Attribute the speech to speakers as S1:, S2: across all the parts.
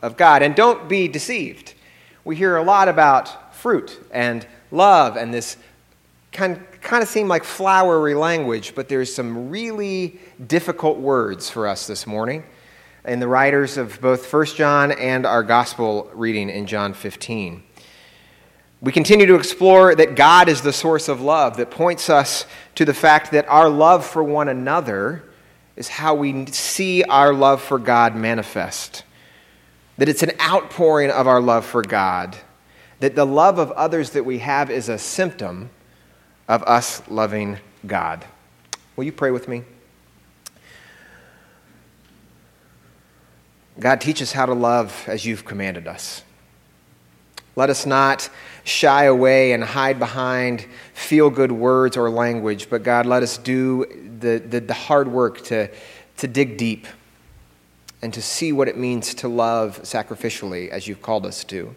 S1: of God. And don't be deceived. We hear a lot about fruit and love and this kind of seem like flowery language, but there's some really difficult words for us this morning in the writers of both 1 John and our gospel reading in John 15. We continue to explore that God is the source of love that points us to the fact that our love for one another is how we see our love for God manifest. That it's an outpouring of our love for God. That the love of others that we have is a symptom of us loving God. Will you pray with me? God, teach us how to love as you've commanded us. Let us not shy away and hide behind feel-good words or language, but God, let us do the hard work to dig deep and to see what it means to love sacrificially as you've called us to.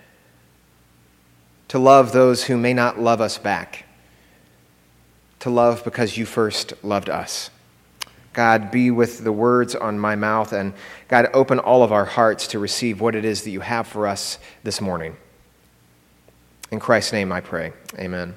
S1: To love those who may not love us back. To love because you first loved us. God, be with the words on my mouth, and God, open all of our hearts to receive what it is that you have for us this morning. In Christ's name I pray. Amen.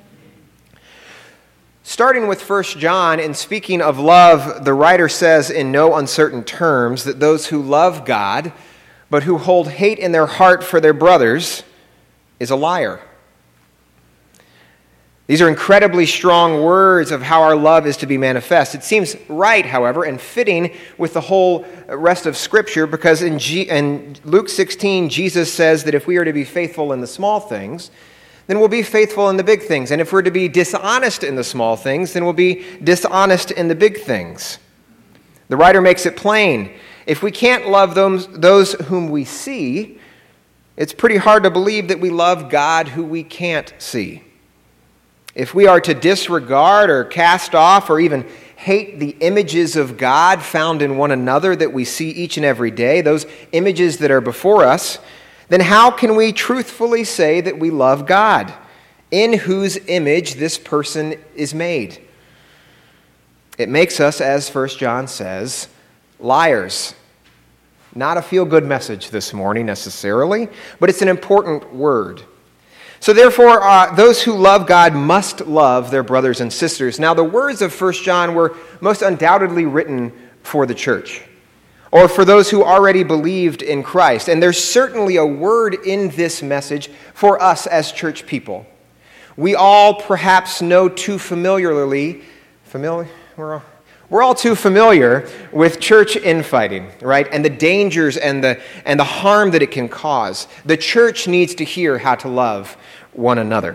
S1: Starting with 1 John, in speaking of love, the writer says in no uncertain terms that those who love God, but who hold hate in their heart for their brothers, is a liar. These are incredibly strong words of how our love is to be manifest. It seems right, however, and fitting with the whole rest of Scripture, because in Luke 16, Jesus says that if we are to be faithful in the small things, then we'll be faithful in the big things. And if we're to be dishonest in the small things, then we'll be dishonest in the big things. The writer makes it plain. If we can't love those whom we see, it's pretty hard to believe that we love God who we can't see. If we are to disregard or cast off or even hate the images of God found in one another that we see each and every day, those images that are before us, then how can we truthfully say that we love God, in whose image this person is made? It makes us, as 1 John says, liars. Not a feel-good message this morning necessarily, but it's an important word. So therefore, those who love God must love their brothers and sisters. Now, the words of 1 John were most undoubtedly written for the church, or for those who already believed in Christ. And there's certainly a word in this message for us as church people. We all perhaps know too familiarly, we're all too familiar with church infighting, right? And the dangers and the harm that it can cause. The church needs to hear how to love one another.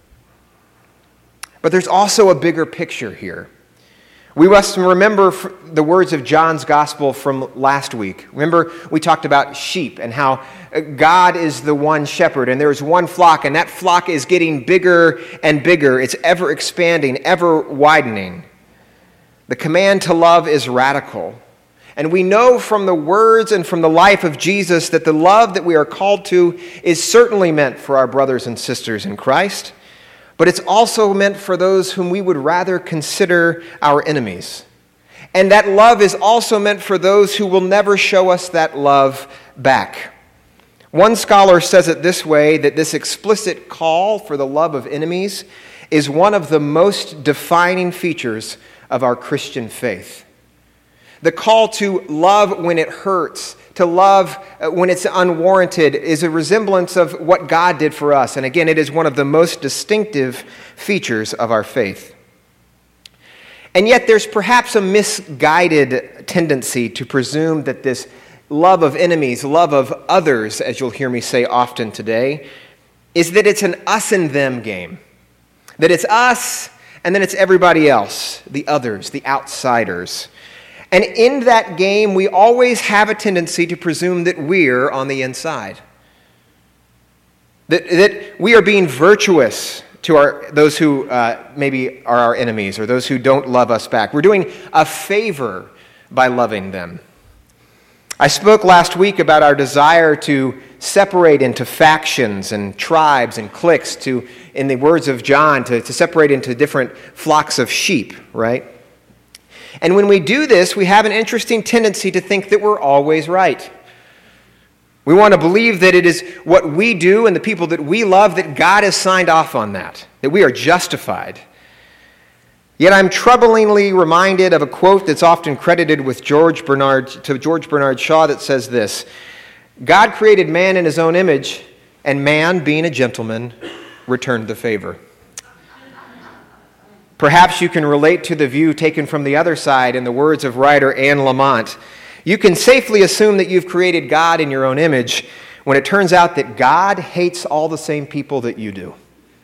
S1: But there's also a bigger picture here. We must remember the words of John's gospel from last week. Remember, we talked about sheep and how God is the one shepherd, and there is one flock, and that flock is getting bigger and bigger. It's ever expanding, ever widening. The command to love is radical. And we know from the words and from the life of Jesus that the love that we are called to is certainly meant for our brothers and sisters in Christ, but it's also meant for those whom we would rather consider our enemies. And that love is also meant for those who will never show us that love back. One scholar says it this way, that this explicit call for the love of enemies is one of the most defining features of our Christian faith. The call to love when it hurts, to love when it's unwarranted, is a resemblance of what God did for us. And again, it is one of the most distinctive features of our faith. And yet there's perhaps a misguided tendency to presume that this love of enemies, love of others, as you'll hear me say often today, is that it's an us and them game. That it's us and then it's everybody else, the others, the outsiders. And in that game, we always have a tendency to presume that we're on the inside. That we are being virtuous to those who maybe are our enemies or those who don't love us back. We're doing a favor by loving them. I spoke last week about our desire to separate into factions and tribes and cliques, to, in the words of John, to separate into different flocks of sheep, right? And when we do this, we have an interesting tendency to think that we're always right. We want to believe that it is what we do and the people that we love that God has signed off on that we are justified. Yet I'm troublingly reminded of a quote that's often credited with George Bernard Shaw that says this: God created man in his own image, and man, being a gentleman, returned the favor. Perhaps you can relate to the view taken from the other side in the words of writer Anne Lamott. You can safely assume that you've created God in your own image when it turns out that God hates all the same people that you do.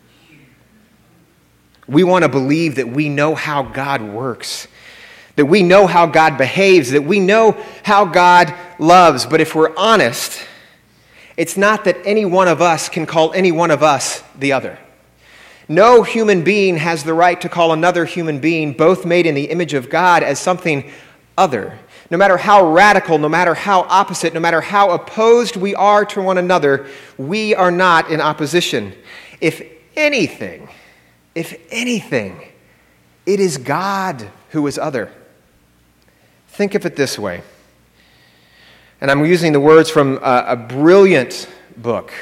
S1: We want to believe that we know how God works, that we know how God behaves, that we know how God loves. But if we're honest, it's not that any one of us can call any one of us the other. No human being has the right to call another human being, both made in the image of God, as something other. No matter how radical, no matter how opposite, no matter how opposed we are to one another, we are not in opposition. If anything, it is God who is other. Think of it this way. And I'm using the words from a brilliant book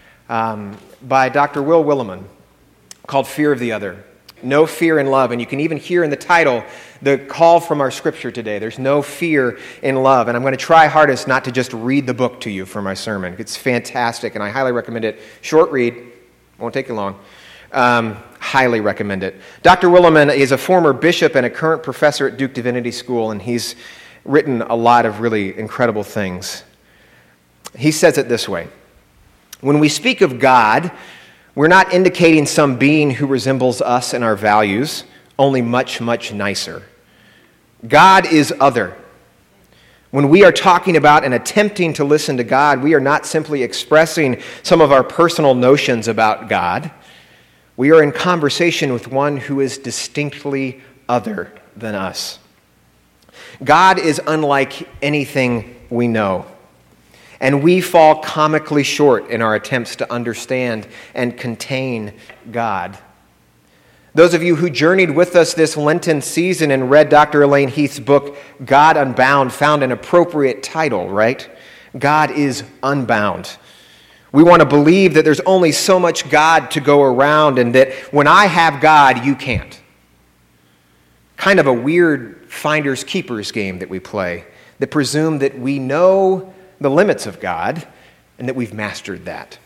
S1: by Dr. Will Willimon called Fear of the Other. No fear in love. And you can even hear in the title the call from our scripture today. There's no fear in love. And I'm going to try hardest not to just read the book to you for my sermon. It's fantastic, and I highly recommend it. Short read. Won't take you long. Highly recommend it. Dr. Willimon is a former bishop and a current professor at Duke Divinity School, and he's written a lot of really incredible things. He says it this way: when we speak of God, we're not indicating some being who resembles us in our values, only much, much nicer. God is other. When we are talking about and attempting to listen to God, we are not simply expressing some of our personal notions about God. We are in conversation with one who is distinctly other than us. God is unlike anything we know, and we fall comically short in our attempts to understand and contain God. Those of you who journeyed with us this Lenten season and read Dr. Elaine Heath's book, God Unbound, found an appropriate title, right? God is unbound. We want to believe that there's only so much God to go around, and that when I have God, you can't. Kind of a weird finders keepers game that we play, that presume that we know the limits of God and that we've mastered that.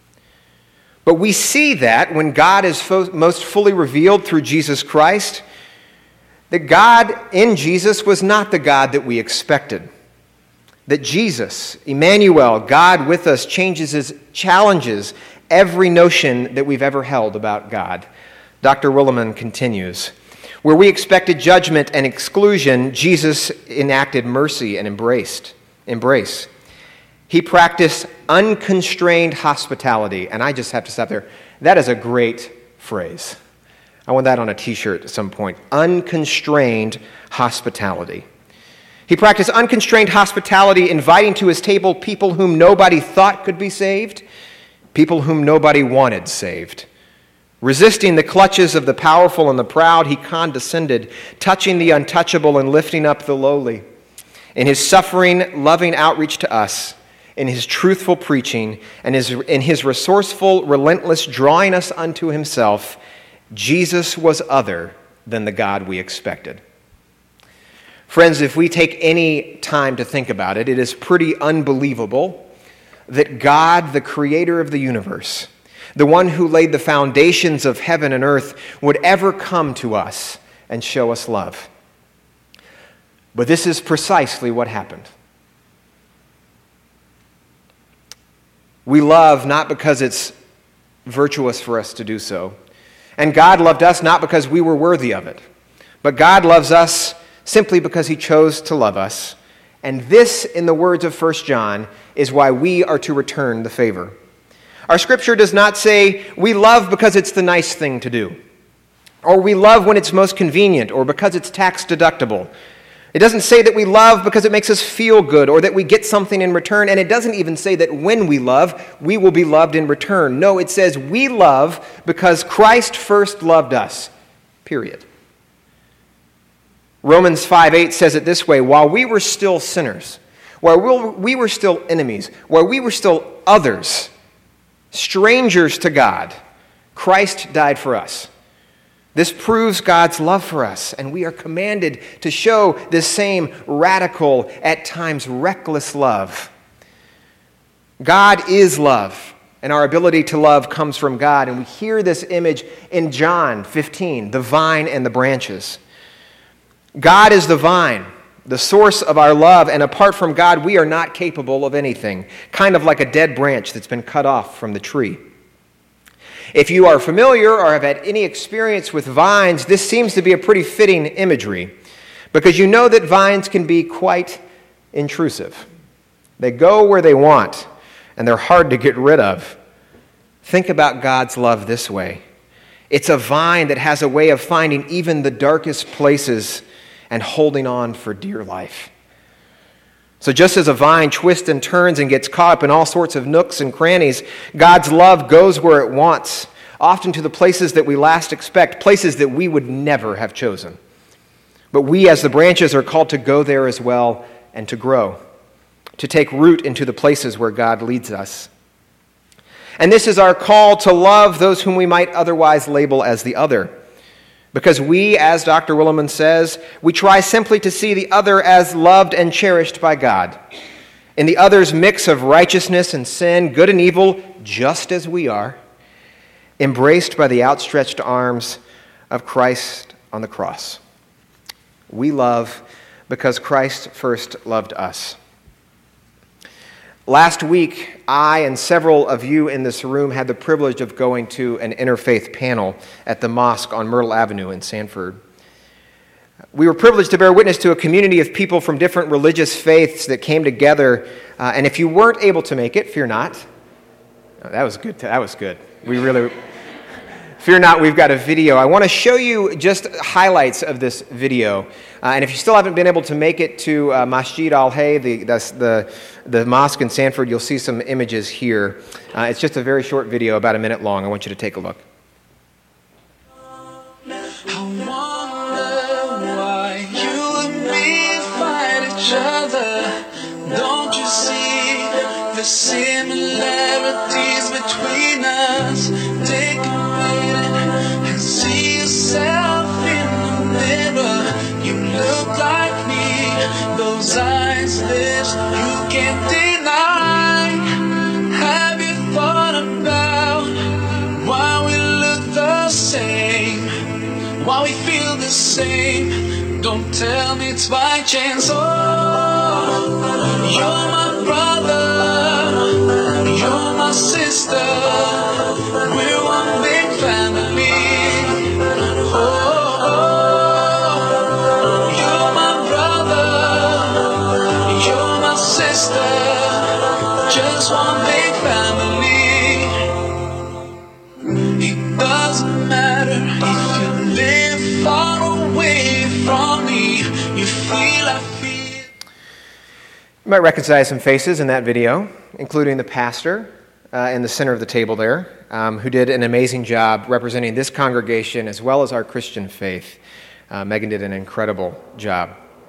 S1: But we see that when God is most fully revealed through Jesus Christ, that God in Jesus was not the God that we expected. That Jesus, Emmanuel, God with us, challenges every notion that we've ever held about God. Dr. Willimon continues, where we expected judgment and exclusion, Jesus enacted mercy and embrace. He practiced unconstrained hospitality. And I just have to stop there. That is a great phrase. I want that on a t-shirt at some point. Unconstrained hospitality. He practiced unconstrained hospitality, inviting to his table people whom nobody thought could be saved, people whom nobody wanted saved. Resisting the clutches of the powerful and the proud, he condescended, touching the untouchable and lifting up the lowly. In his suffering, loving outreach to us, in his truthful preaching, and in his resourceful, relentless drawing us unto himself, Jesus was other than the God we expected. Friends, if we take any time to think about it, it is pretty unbelievable that God, the creator of the universe, the one who laid the foundations of heaven and earth, would ever come to us and show us love. But this is precisely what happened. We love not because it's virtuous for us to do so. And God loved us not because we were worthy of it. But God loves us simply because he chose to love us. And this, in the words of 1 John, is why we are to return the favor. Our scripture does not say we love because it's the nice thing to do, or we love when it's most convenient, or because it's tax deductible. It doesn't say that we love because it makes us feel good, or that we get something in return, and it doesn't even say that when we love, we will be loved in return. No, it says we love because Christ first loved us, period. Romans 5:8 says it this way: while we were still sinners, while we were still enemies, while we were still others, strangers to God, Christ died for us. This proves God's love for us, and we are commanded to show this same radical, at times reckless love. God is love, and our ability to love comes from God. And we hear this image in John 15, the vine and the branches. God is the vine, the source of our love, and apart from God, we are not capable of anything, kind of like a dead branch that's been cut off from the tree. If you are familiar or have had any experience with vines, this seems to be a pretty fitting imagery, because you know that vines can be quite intrusive. They go where they want, and they're hard to get rid of. Think about God's love this way. It's a vine that has a way of finding even the darkest places and holding on for dear life. So just as a vine twists and turns and gets caught up in all sorts of nooks and crannies, God's love goes where it wants, often to the places that we least expect, places that we would never have chosen. But we as the branches are called to go there as well and to grow, to take root into the places where God leads us. And this is our call to love those whom we might otherwise label as the other. Because we, as Dr. Willimon says, we try simply to see the other as loved and cherished by God. In the other's mix of righteousness and sin, good and evil, just as we are, embraced by the outstretched arms of Christ on the cross. We love because Christ first loved us. Last week, I and several of you in this room had the privilege of going to an interfaith panel at the mosque on Myrtle Avenue in Sanford. We were privileged to bear witness to a community of people from different religious faiths that came together. And if you weren't able to make it, fear not. Oh, that was good. That was good. Fear not, we've got a video. I want to show you just highlights of this video. And if you still haven't been able to make it to Masjid Al-Hay, the mosque in Sanford, you'll see some images here. It's just a very short video, about a minute long. I want you to take a look.
S2: I wonder why you and me fight each other. Don't you see the similarities between us? Take a minute and see yourself in the mirror. You look like me, those eyes, lips, you can't deny. Have you thought about why we look the same? Why we feel the same? Don't tell me it's by chance. Oh, you're my brother, you're my sister, we're one big family. Oh, you're my brother, you're my sister, just one big family. It doesn't matter if you live far away from me, you feel I feel.
S1: You might recognize some faces in that video, including the pastor in the center of the table there, who did an amazing job representing this congregation as well as our Christian faith. Megan did an incredible job.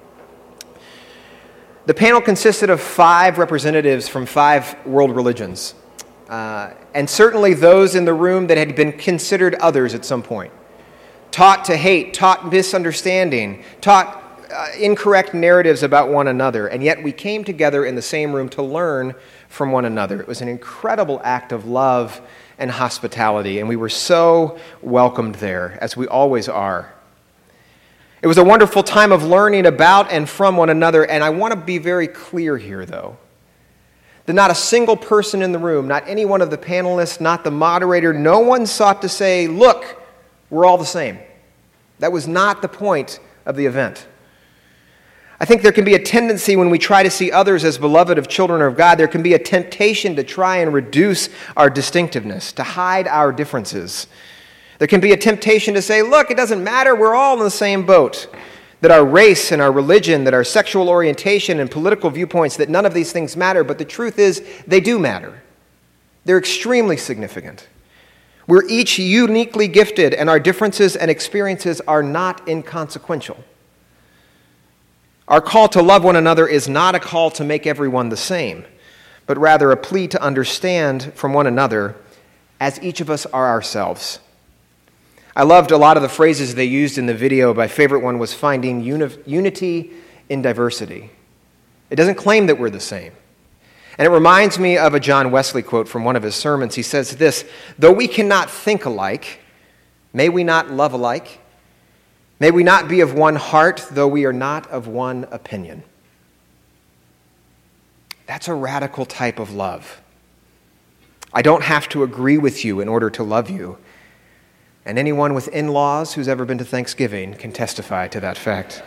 S1: The panel consisted of 5 representatives from 5 world religions, and certainly those in the room that had been considered others at some point. Taught to hate, taught misunderstanding, taught incorrect narratives about one another, and yet we came together in the same room to learn from one another. It was an incredible act of love and hospitality, and we were so welcomed there, as we always are. It was a wonderful time of learning about and from one another, and I want to be very clear here, though, that not a single person in the room, not any one of the panelists, not the moderator, no one sought to say, look, we're all the same. That was not the point of the event. I think there can be a tendency when we try to see others as beloved of children of God, there can be a temptation to try and reduce our distinctiveness, to hide our differences. There can be a temptation to say, look, it doesn't matter, we're all in the same boat. That our race and our religion, that our sexual orientation and political viewpoints, that none of these things matter, but the truth is they do matter. They're extremely significant. We're each uniquely gifted, and our differences and experiences are not inconsequential. Our call to love one another is not a call to make everyone the same, but rather a plea to understand from one another as each of us are ourselves. I loved a lot of the phrases they used in the video. My favorite one was finding unity in diversity. It doesn't claim that we're the same. And it reminds me of a John Wesley quote from one of his sermons. He says this, "Though we cannot think alike, may we not love alike? May we not be of one heart, though we are not of one opinion." That's a radical type of love. I don't have to agree with you in order to love you. And anyone with in-laws who's ever been to Thanksgiving can testify to that fact.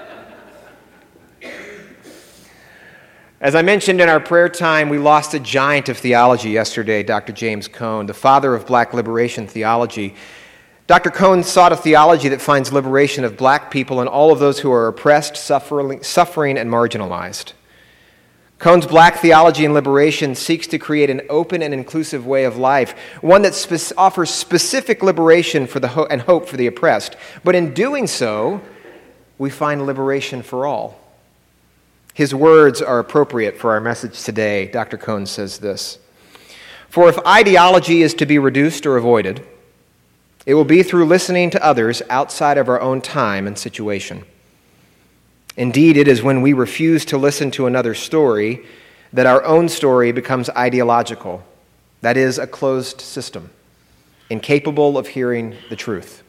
S1: As I mentioned in our prayer time, we lost a giant of theology yesterday, Dr. James Cone, the father of black liberation theology. Dr. Cone sought a theology that finds liberation of black people and all of those who are oppressed, suffering, and marginalized. Cone's black theology and liberation seeks to create an open and inclusive way of life, one that offers specific liberation for and hope for the oppressed. But in doing so, we find liberation for all. His words are appropriate for our message today. Dr. Cone says this, "For if ideology is to be reduced or avoided, it will be through listening to others outside of our own time and situation. Indeed, it is when we refuse to listen to another story that our own story becomes ideological, that is, a closed system, incapable of hearing the truth."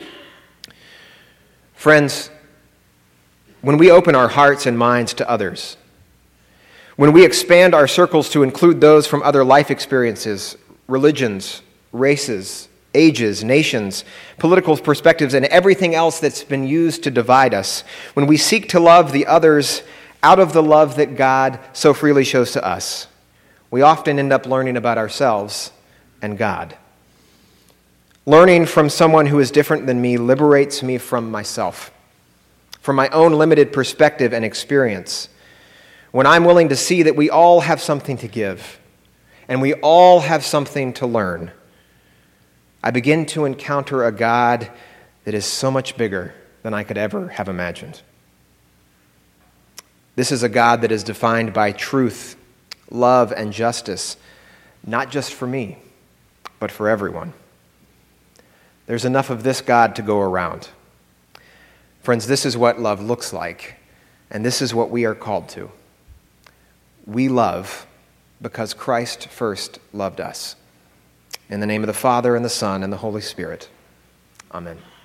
S1: Friends, when we open our hearts and minds to others, when we expand our circles to include those from other life experiences, religions, races, ages, nations, political perspectives, and everything else that's been used to divide us, when we seek to love the others out of the love that God so freely shows to us, we often end up learning about ourselves and God. Learning from someone who is different than me liberates me from myself, from my own limited perspective and experience. When I'm willing to see that we all have something to give, and we all have something to learn, I begin to encounter a God that is so much bigger than I could ever have imagined. This is a God that is defined by truth, love, and justice, not just for me, but for everyone. There's enough of this God to go around. Friends, this is what love looks like, and this is what we are called to. We love because Christ first loved us. In the name of the Father, and the Son, and the Holy Spirit. Amen.